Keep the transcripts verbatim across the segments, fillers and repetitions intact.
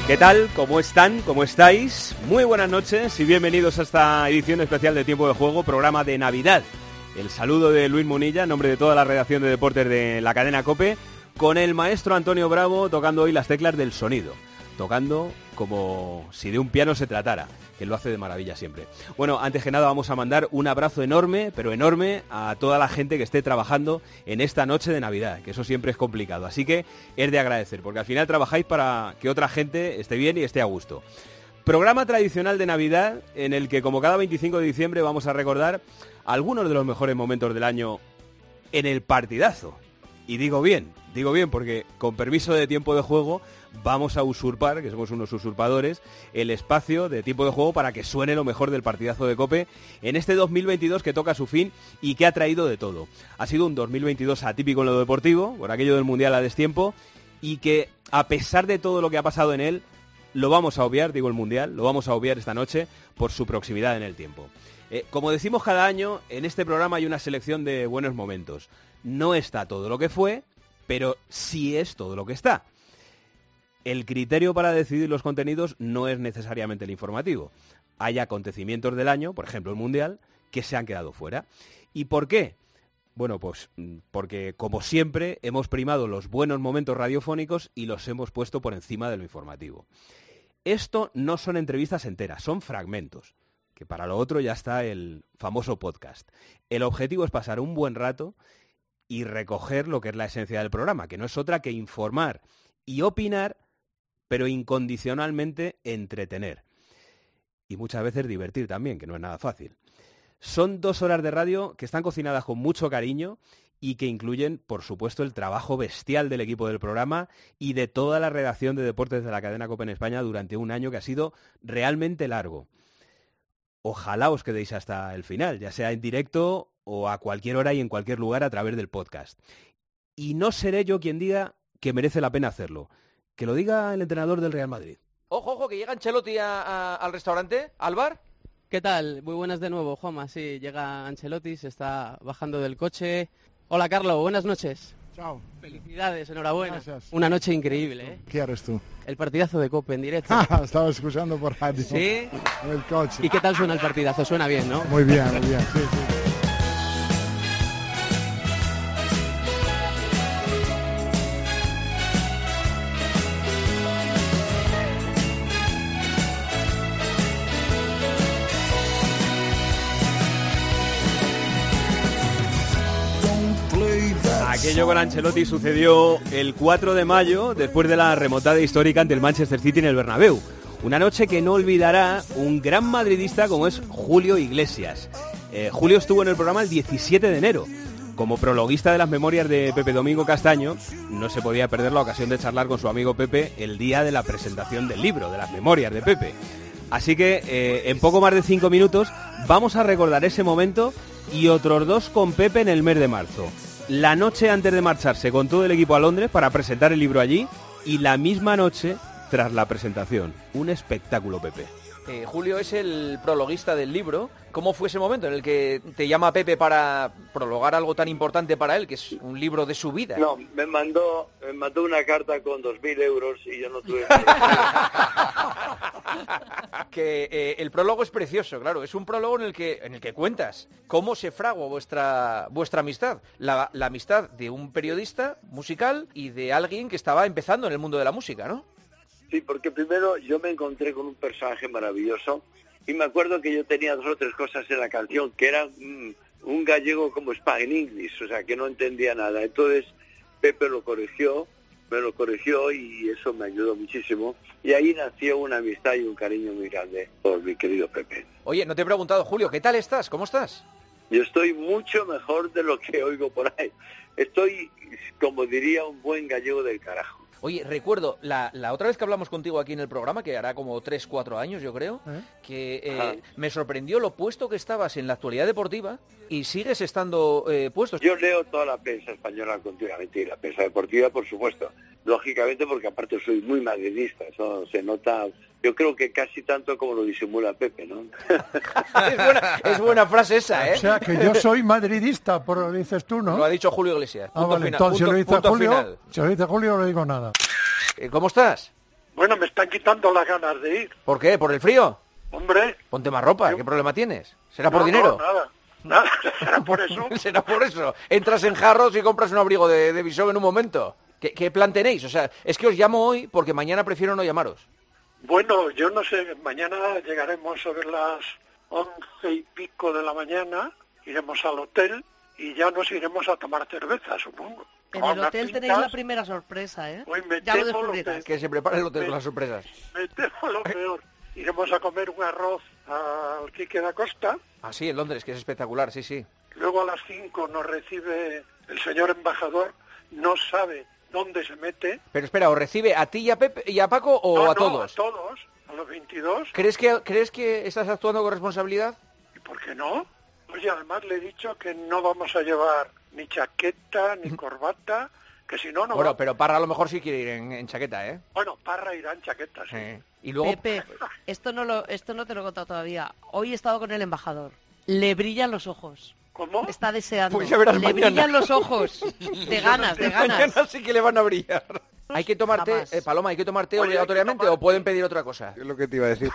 ¿Qué tal? ¿Cómo están? ¿Cómo estáis? Muy buenas noches y bienvenidos a esta edición especial de Tiempo de Juego, programa de Navidad. El saludo de Luis Munilla, en nombre de toda la redacción de deportes de la cadena COPE, con el maestro Antonio Bravo tocando hoy las teclas del sonido. Tocando como si de un piano se tratara, que lo hace de maravilla siempre. Bueno, antes que nada vamos a mandar un abrazo enorme, pero enorme, a toda la gente que esté trabajando en esta noche de Navidad, que eso siempre es complicado. Así que es de agradecer, porque al final trabajáis para que otra gente esté bien y esté a gusto. Programa tradicional de Navidad, en el que como cada veinticinco de diciembre vamos a recordar algunos de los mejores momentos del año en el partidazo. Y digo bien, digo bien, porque con permiso de Tiempo de Juego vamos a usurpar, que somos unos usurpadores, el espacio de Tiempo de Juego para que suene lo mejor del partidazo de COPE en este dos mil veintidós que toca su fin y que ha traído de todo. Ha sido un dos mil veintidós atípico en lo deportivo, por aquello del Mundial a destiempo, y que a pesar de todo lo que ha pasado en él, lo vamos a obviar, digo el Mundial, lo vamos a obviar esta noche por su proximidad en el tiempo. Eh, como decimos cada año, en este programa hay una selección de buenos momentos. No está todo lo que fue, pero sí es todo lo que está. El criterio para decidir los contenidos no es necesariamente el informativo. Hay acontecimientos del año, por ejemplo el Mundial, que se han quedado fuera. ¿Y por qué? Bueno, pues porque, como siempre, hemos primado los buenos momentos radiofónicos y los hemos puesto por encima de lo informativo. Esto no son entrevistas enteras, son fragmentos, que para lo otro ya está el famoso podcast. El objetivo es pasar un buen rato y recoger lo que es la esencia del programa, que no es otra que informar y opinar, pero incondicionalmente entretener. Y muchas veces divertir también, que no es nada fácil. Son dos horas de radio que están cocinadas con mucho cariño y que incluyen, por supuesto, el trabajo bestial del equipo del programa y de toda la redacción de deportes de la cadena COPE en España durante un año que ha sido realmente largo. Ojalá os quedéis hasta el final, ya sea en directo o a cualquier hora y en cualquier lugar a través del podcast. Y no seré yo quien diga que merece la pena hacerlo. Que lo diga el entrenador del Real Madrid. Ojo, ojo, que llega Ancelotti a, a, al restaurante, al bar. ¿Qué tal? Muy buenas de nuevo, Juanma. Sí, llega Ancelotti, se está bajando del coche. Hola, Carlos, buenas noches. Chao. Felicidades, enhorabuena. Gracias. Una noche increíble, ¿eh? ¿Qué eres tú? El partidazo de COPE en directo. Estaba escuchando por radio. ¿Sí? En el coche. ¿Y qué tal suena el partidazo? Suena bien, ¿no? Muy bien, muy bien, sí, sí. Aquello con Ancelotti sucedió el cuatro de mayo, después de la remontada histórica ante el Manchester City en el Bernabéu. Una noche que no olvidará un gran madridista como es Julio Iglesias. Eh, Julio estuvo en el programa el diecisiete de enero. Como prologuista de las memorias de Pepe Domingo Castaño, no se podía perder la ocasión de charlar con su amigo Pepe el día de la presentación del libro, de las memorias de Pepe. Así que, eh, en poco más de cinco minutos, vamos a recordar ese momento y otros dos con Pepe en el mes de marzo. La noche antes de marcharse con todo el equipo a Londres para presentar el libro allí y la misma noche tras la presentación. Un espectáculo, Pepe. Eh, Julio es el prologuista del libro. ¿Cómo fue ese momento en el que te llama Pepe para prologar algo tan importante para él, que es un libro de su vida? No, me mandó, me mandó una carta con dos mil euros y yo no tuve... que eh, el prólogo es precioso, claro. Es un prólogo en el que en el que cuentas cómo se fraguó vuestra vuestra amistad. La, la amistad de un periodista musical y de alguien que estaba empezando en el mundo de la música, ¿no? Sí, porque primero yo me encontré con un personaje maravilloso y me acuerdo que yo tenía dos o tres cosas en la canción, que era mm, un gallego como Spanish English, o sea, que no entendía nada. Entonces Pepe lo corrigió, me lo corrigió y eso me ayudó muchísimo. Y ahí nació una amistad y un cariño muy grande por mi querido Pepe. Oye, no te he preguntado, Julio, ¿qué tal estás? ¿Cómo estás? Yo estoy mucho mejor de lo que oigo por ahí. Estoy, como diría un buen gallego del carajo. Oye, recuerdo, la, la otra vez que hablamos contigo aquí en el programa, que hará como tres, cuatro años, yo creo, ¿Eh? que eh, me sorprendió lo puesto que estabas en la actualidad deportiva y sigues estando eh, puesto. Yo leo toda la prensa española continuamente y la prensa deportiva, por supuesto. Lógicamente, porque aparte soy muy madridista, eso se nota, yo creo que casi tanto como lo disimula Pepe, ¿no? es, buena, es buena frase esa, ¿eh? O sea, que yo soy madridista, por lo dices tú, ¿no? Lo ha dicho Julio Iglesias. Ah, vale, final, entonces punto, si lo dice Julio, si lo dice Julio no digo nada. ¿Cómo estás? Bueno, me están quitando las ganas de ir. ¿Por qué? ¿Por el frío? Hombre. Ponte más ropa, Yo... ¿qué problema tienes? ¿Será por no, dinero? No, nada. Nada, será por eso. Será por eso. Entras en Jarros y compras un abrigo de, de Visón en un momento. ¿Qué, ¿Qué plan tenéis? O sea, es que os llamo hoy porque mañana prefiero no llamaros. Bueno, yo no sé, mañana llegaremos sobre las once y pico de la mañana, iremos al hotel y ya nos iremos a tomar cerveza, supongo. En el hotel pintas, tenéis la primera sorpresa, ¿eh? Hoy me ya lo temo descubrirás. Lo que... que se prepare el hotel me, con las sorpresas. Me temo lo peor. Iremos a comer un arroz al Quique da Costa. Ah, sí, en Londres, que es espectacular, sí, sí. Luego a las cinco nos recibe el señor embajador, no sabe dónde se mete. Pero espera, ¿os recibe a ti y a, Pepe, y a Paco o no, a no, todos? a todos, a los veintidós. ¿Crees que, ¿Crees que estás actuando con responsabilidad? ¿Y por qué no? Oye, además le he dicho que no vamos a llevar ni chaqueta, ni corbata, que si no, no Bueno, va. pero Parra a lo mejor sí quiere ir en, en chaqueta, ¿eh? Bueno, Parra irá en chaqueta, sí. sí. Y luego... Pepe, esto no, lo, esto no te lo he contado todavía. Hoy he estado con el embajador. Le brillan los ojos. ¿Cómo? Está deseando. Pues ya verás le mañana. brillan los ojos. De ganas, de ganas. Mañana sí que le van a brillar. ¿Hay que tomarte, eh, Paloma, hay que tomarte Oye, obligatoriamente tomar... o pueden pedir otra cosa? Es lo que te iba a decir.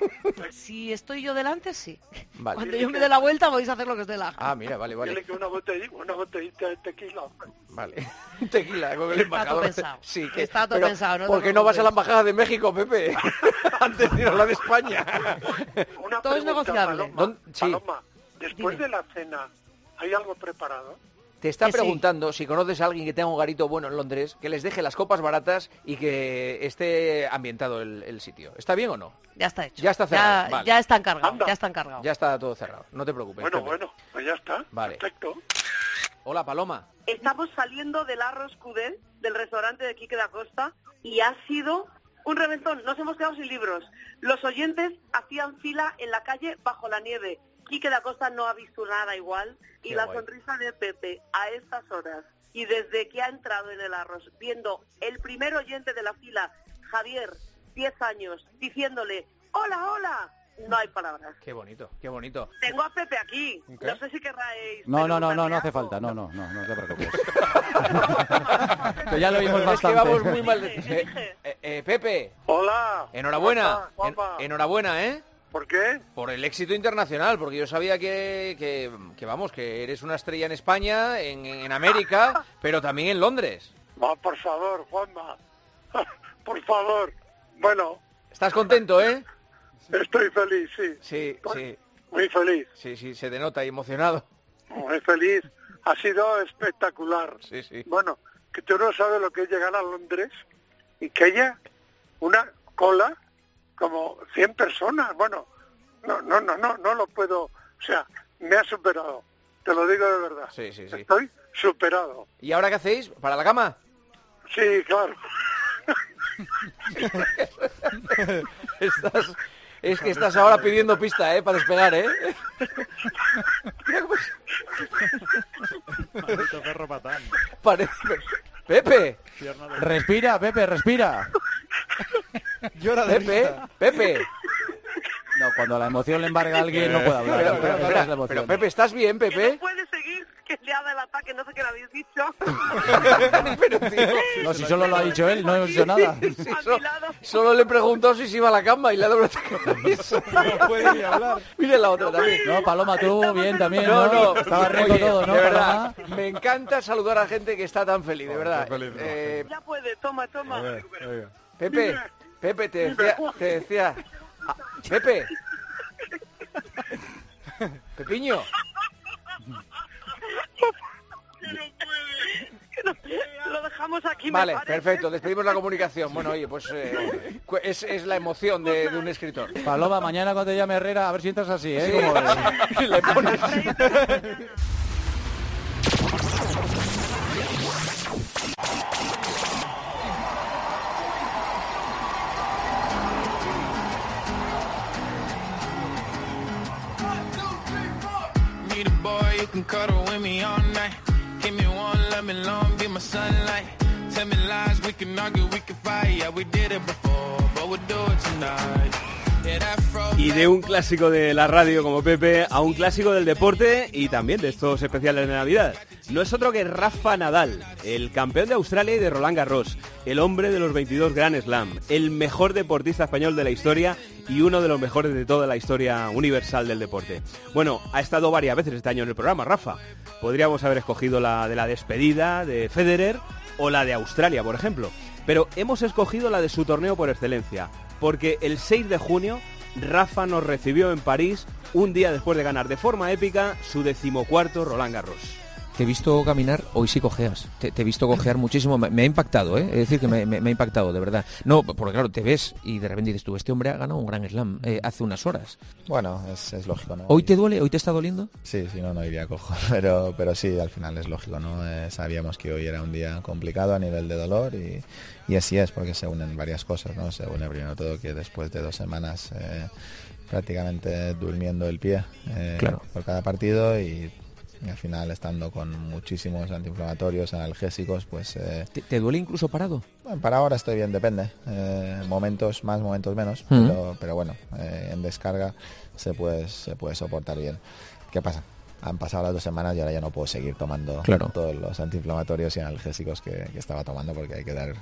Si estoy yo delante, sí. Vale. Cuando yo me dé la vuelta, vais a hacer lo que os dé la gana. Ah, mira, vale, vale. Dile que una botellita, una botellita de tequila. Vale. Tequila con el embajador. Está todo pensado. Sí, que... Está todo Pero, pensado. No ¿por qué no vas a la embajada de México, Pepe? Antes de ir a la de España. Una todo es negociable. Paloma, ¿Dónde... sí. Paloma, después Dime. de la cena, ¿hay algo preparado? Te está Que sí. preguntando si conoces a alguien que tenga un garito bueno en Londres, que les deje las copas baratas y que esté ambientado el, el sitio. ¿Está bien o no? Ya está hecho. Ya está cerrado, Ya, vale. ya está encargado. Anda. Ya está encargado. Ya está todo cerrado, no te preocupes. Bueno, Pepe. bueno, pues ya está. Vale. Perfecto. Hola, Paloma. Estamos saliendo del Arroz Cudel, del restaurante de Quique da Costa, y ha sido un reventón. Nos hemos quedado sin libros. Los oyentes hacían fila en la calle bajo la nieve. Quique da Costa no ha visto nada igual. Y Qué la guay. sonrisa de Pepe a estas horas, y desde que ha entrado en el Arroz, viendo el primer oyente de la fila, Javier, diez años, diciéndole, hola, hola, no hay palabras. Qué bonito, qué bonito. Tengo a Pepe aquí. ¿Qué? No sé si querráis... No, no, no, no, no hace falta, no, no, no, no te preocupes. Que ya lo vimos Es bastante. que vamos muy mal. de- Elige, elige. Eh, eh, eh, Pepe, Hola. enhorabuena. ¿Cómo En- está, Juanma? enhorabuena, ¿eh? ¿Por qué? Por el éxito internacional, porque yo sabía que, que, que, vamos, que eres una estrella en España, en, en América, pero también en Londres. Va, por favor, Juanma. Por favor. Bueno, ¿Estás contento, eh? estoy feliz, sí. Sí, sí, Muy feliz, sí, sí, se te nota y emocionado. muy feliz. Ha sido espectacular. Sí, sí. Bueno, que tú no sabes lo que es llegar a Londres y que haya una cola como cien personas. Bueno, no, no, no, no, no lo puedo. O sea, me ha superado. Te lo digo de verdad. Sí, sí, sí. Estoy superado. ¿Y ahora qué hacéis? ¿Para la cama? Sí, claro. Estás, es que estás ahora pidiendo pista, ¿eh? Para despegar, ¿eh? Maldito perro patán. Parece... Pepe, Respira, Pepe, respira. Llora de Pepe, risa. Pepe. No, cuando la emoción le embarga a alguien no puede hablar. Pero, Esa pero, es la espera, emoción. pero, Pepe, ¿estás bien, Que Pepe? no puede seguir, que le ha dado el ataque, no sé qué le habéis dicho. Pero, tío, No, si solo lo ha dicho él, no he dicho nada. sí, A so- mi lado. solo le preguntó si se iba a la cama y le ha dado el ataque a la risa. No puede ni hablar. Mira la otra también. No, Paloma, tú bien también, No, ¿no? no, Estaba riendo oye, todo, ¿no, de verdad, Paloma? me encanta saludar a gente que está tan feliz, de verdad. está feliz, no, Eh, Ya puede, toma, A toma. ver, oiga. Pepe, Pepe, te decía, te decía, ah, Pepe, Pepiño, Que no puede. Lo dejamos aquí, me vale, parece. perfecto, despedimos la comunicación. Bueno, oye, pues eh, cu- es, es la emoción de, de un escritor. Paloma, mañana cuando te llame Herrera, a ver si entras así, ¿eh? Como- Le pones... Need a boy you can cuddle with me all night. Give me one, let me long, be my sunlight. Tell me lies, we can argue, we can fight. Yeah, we did it before, but we'll do it tonight. Yeah, that fro- Y de un clásico de la radio como Pepe a un clásico del deporte y también de estos especiales de Navidad. No es otro que Rafa Nadal, el campeón de Australia y de Roland Garros. el hombre de los veintidós Grand Slam, el mejor deportista español de la historia y uno de los mejores de toda la historia universal del deporte. Bueno, ha estado varias veces este año en el programa, Rafa. Podríamos haber escogido la de la despedida de Federer o la de Australia, por ejemplo. Pero hemos escogido la de su torneo por excelencia, porque el seis de junio Rafa nos recibió en París un día después de ganar de forma épica su decimocuarto Roland Garros. Te he visto caminar, hoy sí cojeas. Te, te he visto cojear muchísimo. Me, me ha impactado, ¿eh? Es decir, que me, me, me ha impactado, de verdad. No, porque claro, te ves y de repente dices tú, este hombre ha ganado un Grand Slam eh, hace unas horas. Bueno, es, es lógico, ¿no? ¿Hoy te duele? ¿Hoy te está doliendo? Sí, si no, no iría cojo. Pero, pero sí, al final es lógico, ¿no? Eh, sabíamos que hoy era un día complicado a nivel de dolor y, y así es, porque se unen varias cosas, ¿no? Se une primero todo que después de dos semanas eh, prácticamente durmiendo el pie eh, claro. por cada partido y... Y al final, estando con muchísimos antiinflamatorios, analgésicos, pues... Eh, ¿Te, ¿Te duele incluso parado? Bueno, para ahora estoy bien, depende. Eh, momentos más, momentos menos. Uh-huh. pero, pero bueno, eh, en descarga se puede, se puede soportar bien. ¿Qué pasa? Han pasado las dos semanas y ahora ya no puedo seguir tomando claro. todos los antiinflamatorios y analgésicos que, que estaba tomando porque hay que dar...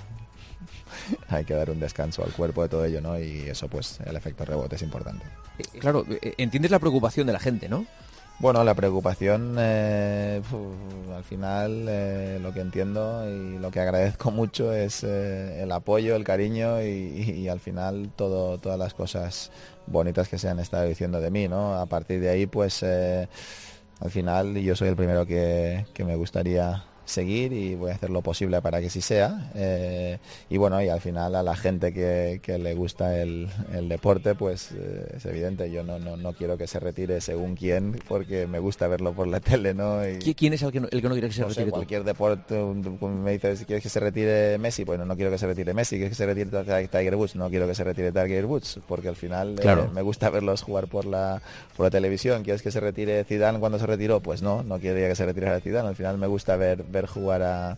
hay que dar un descanso al cuerpo de todo ello, ¿no? Y eso, pues, el efecto rebote es importante. Eh, claro, entiendes la preocupación de la gente, ¿no? Bueno, la preocupación, eh, uf, al final eh, lo que entiendo y lo que agradezco mucho es eh, el apoyo, el cariño y, y, y al final todo, todas las cosas bonitas que se han estado diciendo de mí, ¿no? A partir de ahí, pues eh, al final yo soy el primero que, que me gustaría seguir y voy a hacer lo posible para que sí sea eh, y bueno, y al final a la gente que, que le gusta el, el deporte, pues eh, es evidente, yo no, no, no quiero que se retire según quién, porque me gusta verlo por la tele, ¿no? Y, ¿Quién es el que no, el que no quiere que se no retire? sé, cualquier deporte, un, un, me dices, ¿quieres que se retire Messi? Pues no, no quiero que se retire Messi. ¿Quieres que se retire Tiger Woods? No quiero que se retire Tiger Woods, porque al final claro. eh, me gusta verlos jugar por la, por la televisión. ¿Quieres que se retire Zidane cuando se retiró? Pues no, no quería que se retirara Zidane. Al final me gusta ver, ver jugar a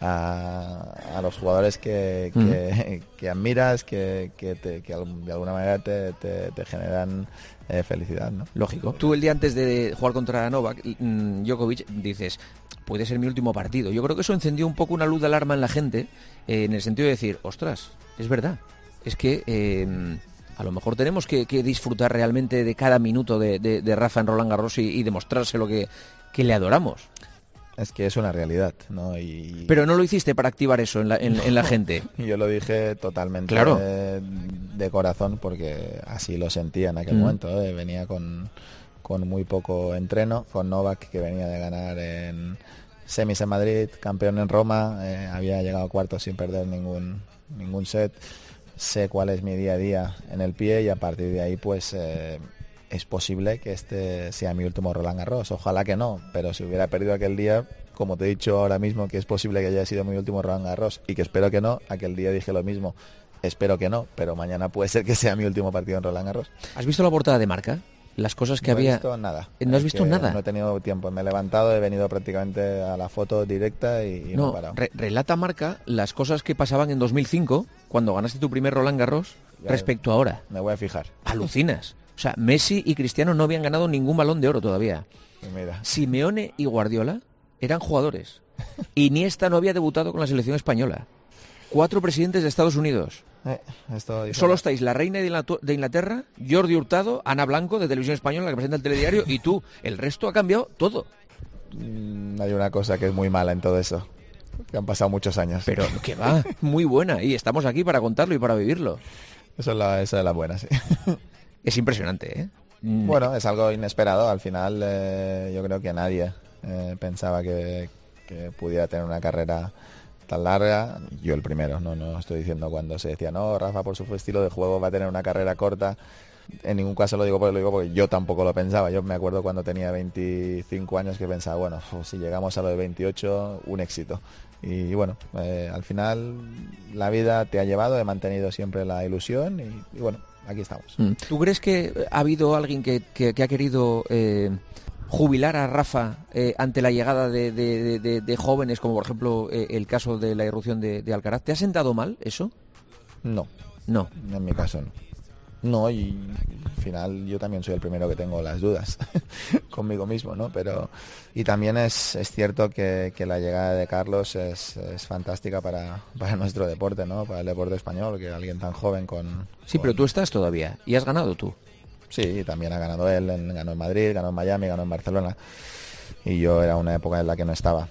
A, a los jugadores que, que, mm. que admiras, que, que, te, que de alguna manera te, te, te generan eh, felicidad, ¿no? Lógico. Tú el día antes de jugar contra Novak, mmm, Djokovic, dices, puede ser mi último partido. Yo creo que eso encendió un poco una luz de alarma en la gente, eh, en el sentido de decir, ostras, es verdad, es que eh, a lo mejor tenemos que, que disfrutar realmente de cada minuto de, de, de Rafa en Roland Garros y, y demostrárselo que, que le adoramos. Es que es una realidad, ¿no? Y... Pero no lo hiciste para activar eso en la, en, en la gente. Yo lo dije totalmente claro. de, de corazón porque así lo sentía en aquel mm. momento. ¿eh? Venía con, con muy poco entreno, con Novak, que venía de ganar en semis en Madrid, campeón en Roma, eh, había llegado a cuartos sin perder ningún, ningún set. Sé cuál es mi día a día en el pie y a partir de ahí, pues... Eh, es posible que este sea mi último Roland Garros, ojalá que no, pero si hubiera perdido aquel día, como te he dicho ahora mismo, que es posible que haya sido mi último Roland Garros y que espero que no, aquel día dije lo mismo, espero que no, pero mañana puede ser que sea mi último partido en Roland Garros. ¿Has visto la portada de Marca? Las cosas que no había... No he visto nada. ¿No has visto nada? No he tenido tiempo, me he levantado, he venido prácticamente a la foto directa y, y no, no he parado. Re relata Marca las cosas que pasaban en dos mil cinco, cuando ganaste tu primer Roland Garros, ya respecto a ahora. Me voy a fijar. Alucinas. O sea, Messi y Cristiano no habían ganado ningún Balón de Oro todavía. Mira. Simeone y Guardiola eran jugadores. Iniesta no había debutado con la selección española. Cuatro presidentes de Estados Unidos. Eh, esto Solo estáis la reina de Inglaterra, Jordi Hurtado, Ana Blanco de Televisión Española, la que presenta el telediario, y tú. El resto ha cambiado todo. Mm, hay una cosa que es muy mala en todo eso. Que han pasado muchos años. Pero que va, muy buena. Y estamos aquí para contarlo y para vivirlo. Eso es la, esa es la buena, sí. Es impresionante, ¿eh? Bueno, es algo inesperado. Al final eh, yo creo que nadie eh, pensaba que, que pudiera tener una carrera tan larga. Yo el primero, no, no estoy diciendo cuando se decía, no, Rafa por su estilo de juego va a tener una carrera corta. En ningún caso lo digo porque lo digo porque yo tampoco lo pensaba. Yo me acuerdo cuando tenía veinticinco años que pensaba, bueno, si llegamos a lo de veintiocho, un éxito. Y bueno, eh, al final la vida te ha llevado, he mantenido siempre la ilusión y, y bueno, aquí estamos. ¿Tú crees que ha habido alguien que, que, que ha querido eh, jubilar a Rafa eh, ante la llegada de, de, de, de jóvenes, como por ejemplo eh, el caso de la irrupción de, de Alcaraz? ¿Te ha sentado mal eso? No. No. En mi caso no. No, y al final yo también soy el primero que tengo las dudas conmigo mismo, ¿no? Pero y también es, es cierto que, que la llegada de Carlos es, es fantástica para, para nuestro deporte, ¿no? Para el deporte español, que alguien tan joven con... Sí, con... pero tú estás todavía y has ganado tú. Sí, también ha ganado él, en, ganó en Madrid, ganó en Miami, ganó en Barcelona. Y yo era una época en la que no estaba.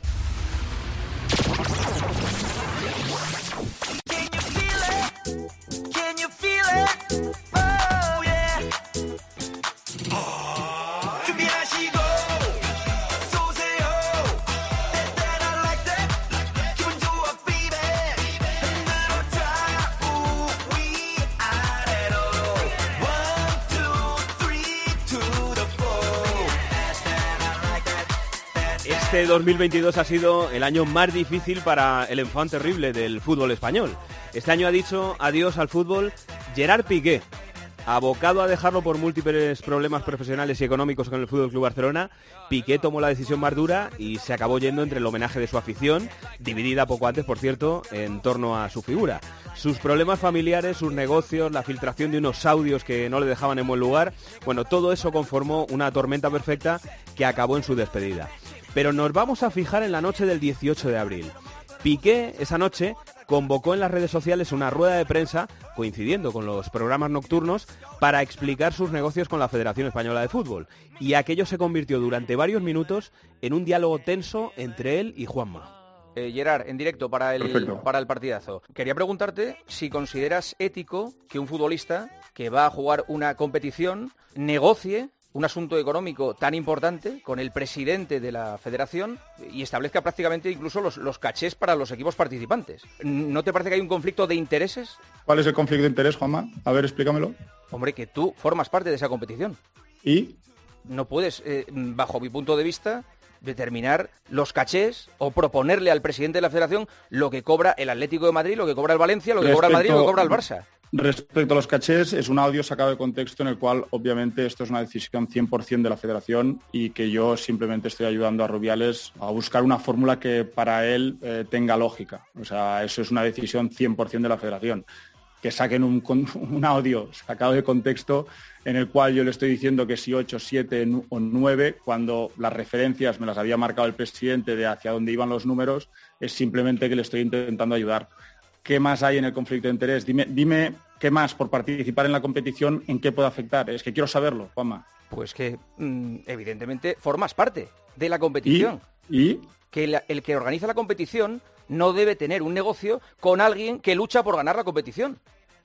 Este dos mil veintidós ha sido el año más difícil para el enfant terrible del fútbol español. Este año ha dicho adiós al fútbol Gerard Piqué. Abocado a dejarlo por múltiples problemas profesionales y económicos con el Fútbol Club Barcelona, Piqué tomó la decisión más dura y se acabó yendo entre el homenaje de su afición, dividida poco antes, por cierto, en torno a su figura. Sus problemas familiares, sus negocios, la filtración de unos audios que no le dejaban en buen lugar, bueno, todo eso conformó una tormenta perfecta que acabó en su despedida. Pero nos vamos a fijar en la noche del dieciocho de abril. Piqué, esa noche, convocó en las redes sociales una rueda de prensa, coincidiendo con los programas nocturnos, para explicar sus negocios con la Federación Española de Fútbol. Y aquello se convirtió durante varios minutos en un diálogo tenso entre él y Juanma. Eh, Gerard, en directo para el, para el partidazo. Quería preguntarte si consideras ético que un futbolista que va a jugar una competición negocie un asunto económico tan importante con el presidente de la federación y establezca prácticamente incluso los, los cachés para los equipos participantes. ¿No te parece que hay un conflicto de intereses? ¿Cuál es el conflicto de interés, Juanma? A ver, explícamelo. Hombre, que tú formas parte de esa competición. ¿Y? No puedes, eh, bajo mi punto de vista, determinar los cachés o proponerle al presidente de la federación lo que cobra el Atlético de Madrid, lo que cobra el Valencia, lo que Respecto... cobra el Madrid, lo que cobra el Barça. Respecto a los cachés, es un audio sacado de contexto en el cual, obviamente, esto es una decisión cien por ciento de la federación y que yo simplemente estoy ayudando a Rubiales a buscar una fórmula que para él eh, tenga lógica. O sea, eso es una decisión cien por ciento de la federación. Que saquen un, un audio sacado de contexto en el cual yo le estoy diciendo que si ocho, siete o nueve, cuando las referencias me las había marcado el presidente de hacia dónde iban los números, es simplemente que le estoy intentando ayudar. ¿Qué más hay en el conflicto de interés? Dime, dime qué más por participar en la competición, en qué puede afectar. Es que quiero saberlo, Juanma. Pues que, mmm, evidentemente, formas parte de la competición. ¿Y? ¿Y? Que la, el que organiza la competición no debe tener un negocio con alguien que lucha por ganar la competición.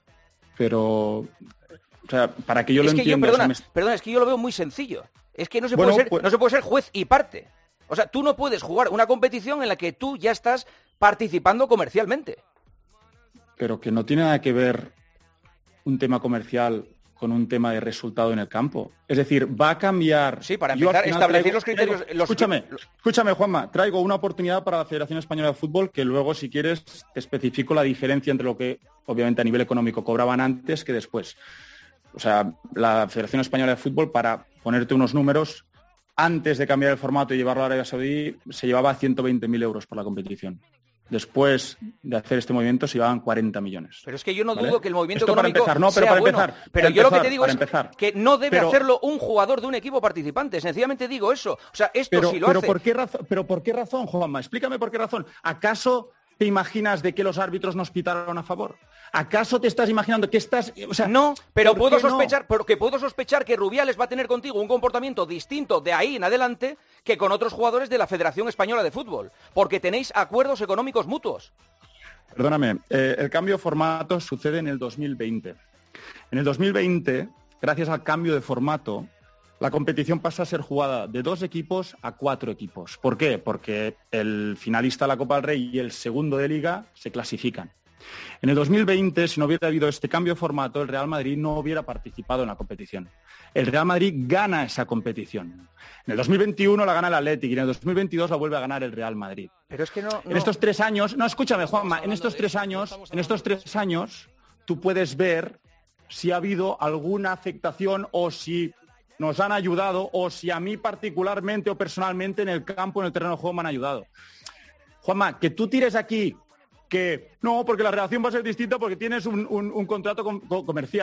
Pero, o sea, para que yo es lo que entienda... Yo, perdona, o sea, me... perdona, es que yo lo veo muy sencillo. Es que no se, bueno, puede ser, pues... no se puede ser juez y parte. O sea, tú no puedes jugar una competición en la que tú ya estás participando comercialmente. Pero que no tiene nada que ver un tema comercial con un tema de resultado en el campo. Es decir, va a cambiar... Sí, para empezar, establecer traigo, los criterios... Traigo, los... Escúchame, escúchame, Juanma, traigo una oportunidad para la Federación Española de Fútbol que luego, si quieres, te especifico la diferencia entre lo que, obviamente, a nivel económico cobraban antes que después. O sea, la Federación Española de Fútbol, para ponerte unos números, antes de cambiar el formato y llevarlo a Arabia Saudí, se llevaba ciento veinte mil euros por la competición. Después de hacer este movimiento se llevaban cuarenta millones. Pero es que yo no ¿vale? dudo que el movimiento Esto económico para empezar, no, pero sea para bueno. empezar, Pero para yo empezar, lo que te digo es empezar. que no debe pero, hacerlo un jugador de un equipo participante. Sencillamente digo eso. O sea, esto pero, si lo pero hace... ¿por qué razón, pero ¿por qué razón, Juanma? Explícame por qué razón. ¿Acaso te imaginas de que los árbitros nos pitaron a favor? ¿Acaso te estás imaginando que estás...? O sea, no, pero puedo no? sospechar, porque puedo sospechar que Rubiales va a tener contigo un comportamiento distinto de ahí en adelante que con otros jugadores de la Federación Española de Fútbol, porque tenéis acuerdos económicos mutuos. Perdóname, eh, el cambio de formato sucede en el dos mil veinte. En el dos mil veinte, gracias al cambio de formato, la competición pasa a ser jugada de dos equipos a cuatro equipos. ¿Por qué? Porque el finalista de la Copa del Rey y el segundo de Liga se clasifican. En el dos mil veinte, si no hubiera habido este cambio de formato, el Real Madrid no hubiera participado en la competición. El Real Madrid gana esa competición. En el dos mil veintiuno la gana el Athletic y en el dos mil veintidós la vuelve a ganar el Real Madrid. Pero es que no... no... En estos tres años... No, escúchame, Juanma. En estos tres años, en estos tres años, tú puedes ver si ha habido alguna afectación o si nos han ayudado o si a mí particularmente o personalmente en el campo, en el terreno de juego me han ayudado. Juanma, que tú tires aquí que no, porque la relación va a ser distinta porque tienes un, un, un contrato com- comercial.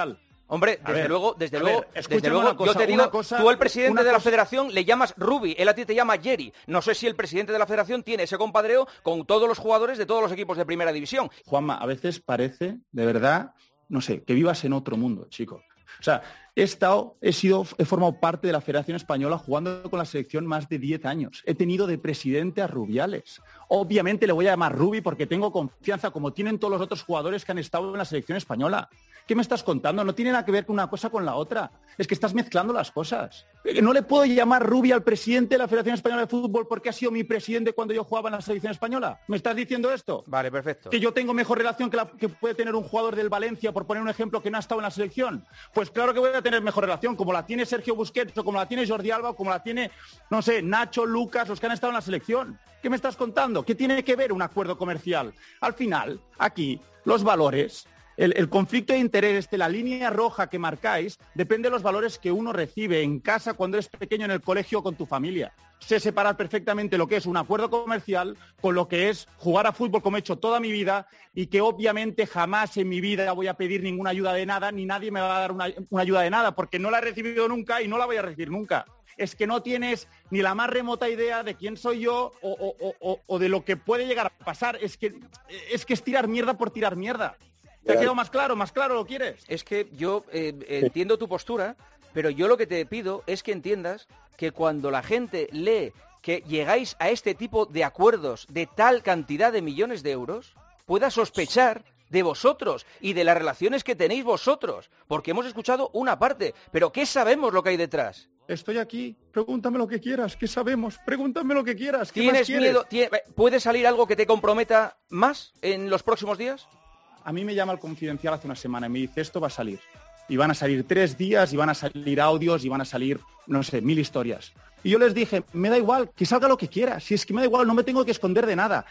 Hombre, A desde ver, luego, desde a luego, ver, desde escúchame luego, una cosa, yo te digo, una cosa- tú al presidente una de la cosa- federación le llamas Rubi, él a ti te llama Jerry. No sé si el presidente de la federación tiene ese compadreo con todos los jugadores de todos los equipos de primera división. Juanma, a veces parece, de verdad, no sé, que vivas en otro mundo, chico. O sea, he estado, he sido, he formado parte de la Federación Española jugando con la selección más de diez años. He tenido de presidente a Rubiales. Obviamente le voy a llamar Rubi porque tengo confianza, como tienen todos los otros jugadores que han estado en la selección española. ¿Qué me estás contando? No tiene nada que ver con una cosa con la otra. Es que estás mezclando las cosas. No le puedo llamar Rubi al presidente de la Federación Española de Fútbol porque ha sido mi presidente cuando yo jugaba en la selección española. ¿Me estás diciendo esto? Vale, perfecto. Que yo tengo mejor relación que la que puede tener un jugador del Valencia, por poner un ejemplo, que no ha estado en la selección. Pues claro que voy a tener mejor relación, como la tiene Sergio Busquets, o como la tiene Jordi Alba, o como la tiene, no sé, Nacho, Lucas, los que han estado en la selección. ¿Qué me estás contando? ¿Qué tiene que ver un acuerdo comercial? Al final, aquí, los valores... El, el conflicto de interés de la línea roja que marcáis depende de los valores que uno recibe en casa cuando eres pequeño, en el colegio o con tu familia. Sé separar perfectamente lo que es un acuerdo comercial con lo que es jugar a fútbol como he hecho toda mi vida y que obviamente jamás en mi vida voy a pedir ninguna ayuda de nada ni nadie me va a dar una, una ayuda de nada porque no la he recibido nunca y no la voy a recibir nunca. Es que no tienes ni la más remota idea de quién soy yo o, o, o, o de lo que puede llegar a pasar. Es que, es que es tirar mierda por tirar mierda. ¿Te ha quedado más claro? ¿Más claro lo quieres? Es que yo eh, entiendo tu postura, pero yo lo que te pido es que entiendas que cuando la gente lee que llegáis a este tipo de acuerdos de tal cantidad de millones de euros, pueda sospechar de vosotros y de las relaciones que tenéis vosotros, porque hemos escuchado una parte, pero ¿qué sabemos lo que hay detrás? Estoy aquí, pregúntame lo que quieras, ¿qué sabemos? Pregúntame lo que quieras, ¿qué más ¿Tienes quieres? miedo? ¿Tie- ¿Puede salir algo que te comprometa más en los próximos días? A mí me llama el Confidencial hace una semana y me dice, esto va a salir. Y van a salir tres días, y van a salir audios, y van a salir, no sé, mil historias. Y yo les dije, me da igual, que salga lo que quiera. Si es que me da igual, no me tengo que esconder de nada.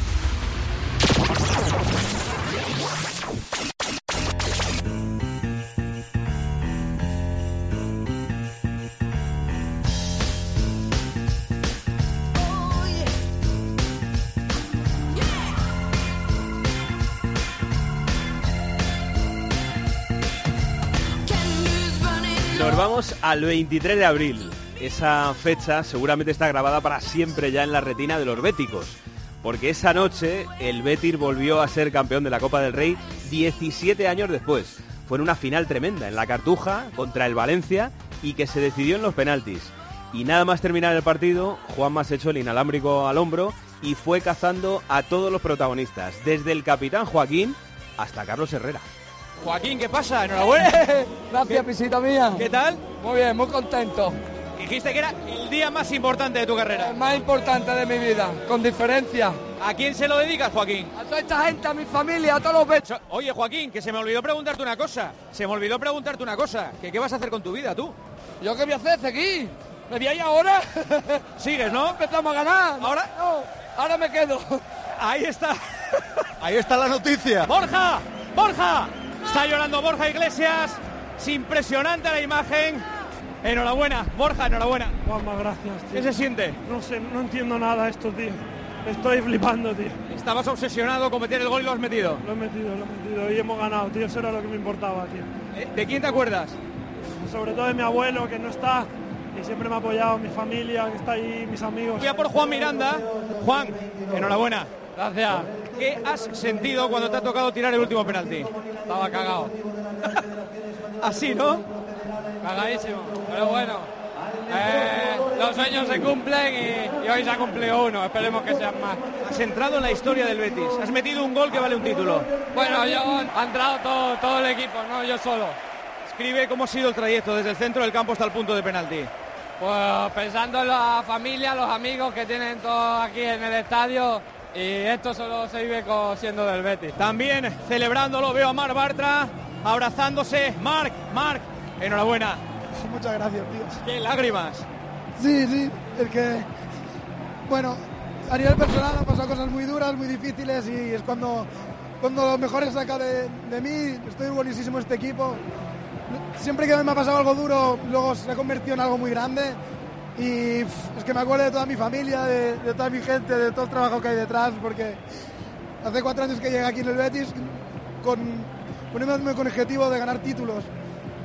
Nos vamos al veintitrés de abril. Esa fecha seguramente está grabada para siempre ya en la retina de los béticos, porque esa noche el Betis volvió a ser campeón de la Copa del Rey diecisiete años después. Fue en una final tremenda, en la Cartuja, contra el Valencia, y que se decidió en los penaltis. Y nada más terminar el partido, Juanma se echó el inalámbrico al hombro y fue cazando a todos los protagonistas, desde el capitán Joaquín hasta Carlos Herrera. Joaquín, ¿qué pasa? Enhorabuena. Gracias, pisita mía. ¿Qué tal? Muy bien, muy contento. Dijiste que era el día más importante de tu carrera. El más importante de mi vida, con diferencia. ¿A quién se lo dedicas, Joaquín? A toda esta gente, a mi familia, a todos los betos. Oye, Joaquín, que se me olvidó preguntarte una cosa. Se me olvidó preguntarte una cosa. Que qué vas a hacer con tu vida, tú. ¿Yo qué voy a hacer? ¿Seguir? ¿Me voy a ir ahora? Sigues, ¿no? Empezamos a ganar. ¿Ahora? No, ahora me quedo. Ahí está. Ahí está la noticia. ¡Borja! ¡Borja! Está llorando Borja Iglesias. Es impresionante la imagen. Enhorabuena, Borja, enhorabuena. Juanma, gracias, tío. ¿Qué se siente? No sé, no entiendo nada estos días. Estoy flipando, tío. Estabas obsesionado con meter el gol y lo has metido. Lo he metido, lo he metido y hemos ganado, tío. Eso era lo que me importaba, tío. ¿De quién te acuerdas? Sobre todo de mi abuelo, que no está y siempre me ha apoyado, mi familia, que está ahí, mis amigos. Voy a por Juan Miranda. Juan, enhorabuena. Gracias. ¿Qué has sentido cuando te ha tocado tirar el último penalti? Estaba cagado. Así, ¿no? Cagadísimo, pero bueno. Eh, los sueños se cumplen y, y hoy se ha cumplido uno, esperemos que sean más. Has entrado en la historia del Betis, has metido un gol que vale un título. Bueno, yo ha entrado todo, todo el equipo, no yo solo. Escribe cómo ha sido el trayecto desde el centro del campo hasta el punto de penalti. Pues pensando en la familia, los amigos que tienen todos aquí en el estadio, y esto solo se vive con, siendo del Betis. También celebrándolo veo a Marc Bartra abrazándose. Marc, Marc, enhorabuena. Muchas gracias, tío. Qué lágrimas. Sí, sí, es que, bueno, a nivel personal han pasado cosas muy duras, muy difíciles y es cuando, cuando lo mejor saca de, de mí. Estoy orgullosísimo de este equipo. Siempre que me ha pasado algo duro, luego se ha convertido en algo muy grande y pff, es que me acuerdo de toda mi familia, de, de toda mi gente, de todo el trabajo que hay detrás, porque hace cuatro años que llegué aquí en el Betis con, poniéndome con el objetivo de ganar títulos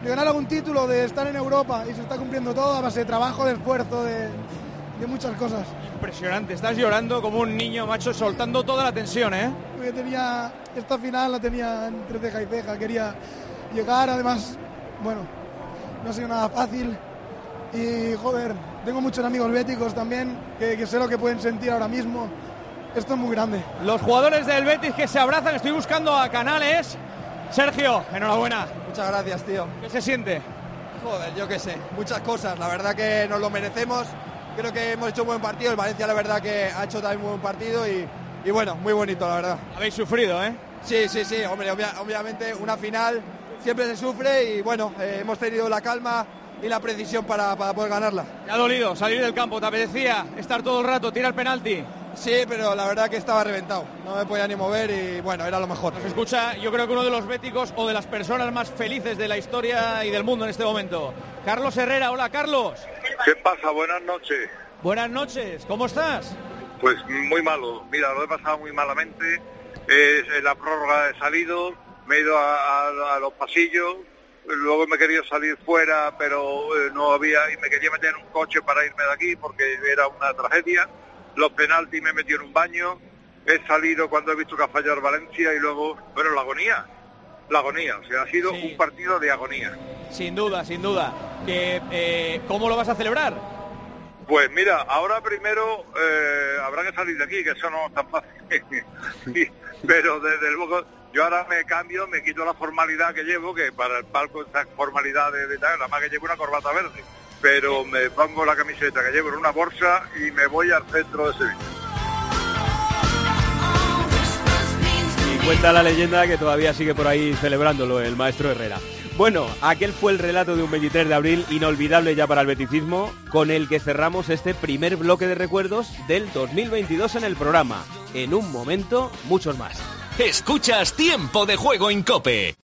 de ganar algún título, de estar en Europa, y se está cumpliendo todo a base de trabajo, de esfuerzo, de, de muchas cosas. Impresionante, estás llorando como un niño, macho, soltando toda la tensión, ¿eh? Porque tenía, esta final la tenía entre ceja y ceja, quería llegar, además, bueno, no ha sido nada fácil, y joder, tengo muchos amigos béticos también, que, que sé lo que pueden sentir ahora mismo. Esto es muy grande. Los jugadores del Betis que se abrazan, estoy buscando a Canales. Sergio, enhorabuena. Muchas gracias, tío. ¿Qué se siente? Joder, yo qué sé, muchas cosas. La verdad que nos lo merecemos. Creo que hemos hecho un buen partido. El Valencia, la verdad que ha hecho también un buen partido y, y bueno, muy bonito, la verdad. Habéis sufrido, ¿eh? Sí, sí, sí. Hombre, obvia, obviamente una final siempre se sufre y bueno, eh, hemos tenido la calma y la precisión para, para poder ganarla. ¿Te ha dolido salir del campo? ¿Te apetecía estar todo el rato, tirar el penalti? Sí, pero la verdad que estaba reventado, no me podía ni mover y bueno, era lo mejor. Nos escucha, yo creo que uno de los béticos o de las personas más felices de la historia y del mundo en este momento. Carlos Herrera, hola Carlos. ¿Qué pasa? Buenas noches. Buenas noches, ¿cómo estás? Pues muy malo, mira, lo he pasado muy malamente, eh, en la prórroga he salido, me he ido a, a, a los pasillos, luego me he querido salir fuera, pero eh, no había, y me quería meter en un coche para irme de aquí porque era una tragedia. Los penaltis me he metido en un baño, he salido cuando he visto que ha fallado Valencia y luego, bueno, la agonía, la agonía, o sea, ha sido sí. un partido de agonía. Sin duda, sin duda. Que, eh, ¿cómo lo vas a celebrar? Pues mira, ahora primero eh, habrá que salir de aquí, que eso no es tan fácil, pero desde luego yo ahora me cambio, me quito la formalidad que llevo, que para el palco esta formalidad de, de tal, la más que llevo una corbata verde. Pero me pongo la camiseta que llevo en una bolsa y me voy al centro de Sevilla. Y cuenta la leyenda que todavía sigue por ahí celebrándolo el maestro Herrera. Bueno, aquel fue el relato de un veintitrés de abril inolvidable ya para el beticismo, con el que cerramos este primer bloque de recuerdos del dos mil veintidós en el programa. En un momento, muchos más. Escuchas Tiempo de Juego en COPE.